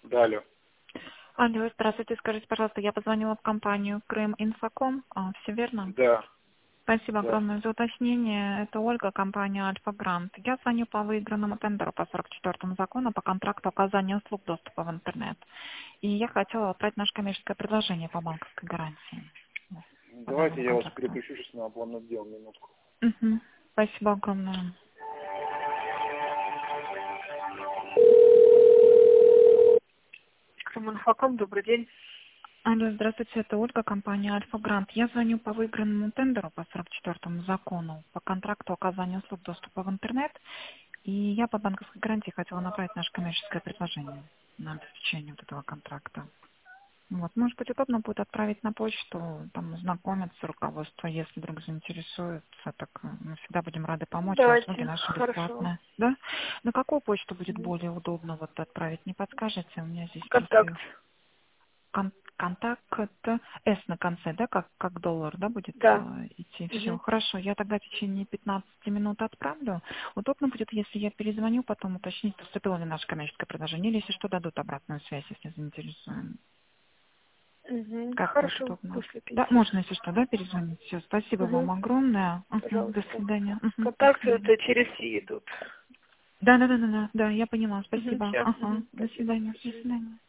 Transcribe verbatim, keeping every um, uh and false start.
Да, алло. Алло, здравствуйте, скажите, пожалуйста, я позвонила в компанию Крым Инфоком, а, все верно? Да, Спасибо да. огромное за уточнение. Это Ольга, компания Альфа Грант. Я звоню по выигранному тендеру по сорок четвёртому закону по контракту оказания услуг доступа в интернет. И я хотела отправить наше коммерческое предложение по банковской гарантии по Давайте данному я вас контракту. переключу сейчас на план отдел, минутку. Мгм. Спасибо огромное. Крым Инфоком, добрый день. Алло, здравствуйте, это Ольга, компания Альфа Грант. Я звоню по выигранному тендеру по сорок четвёртому закону по контракту оказания услуг доступа в интернет. И я по банковской гарантии хотела направить наше коммерческое предложение на обеспечение вот этого контракта. Вот, может быть, удобно будет отправить на почту, там, знакомиться руководство, если вдруг заинтересуется, так э, мы всегда будем рады помочь, а услуги Давайте, наши хорошо. бесплатные. Да? На какую почту будет Мгм. более удобно вот отправить? Не подскажете? У меня здесь Контакт. просто кон- контакт, это S на конце, да, как, как доллар, да, будет Да. э, идти. Все, Мгм. хорошо, я тогда в течение пятнадцати минут отправлю. Удобно будет, если я перезвоню, потом уточнить, поступило ли наше коммерческое предложение, или если что, дадут обратную связь, если заинтересуем. Мгм. Как будет Хорошо, удобно? Да, вышлите. можно, если что, да, перезвонить. Все, спасибо вам Угу. огромное. Мгм, до Пожалуйста. свидания. Мгм, до Контакты свидания. это через Си идут. Да, да, да, да, да, да, я поняла, Угу. спасибо. Все. Ага, Угу. до Спасибо. свидания, до свидания.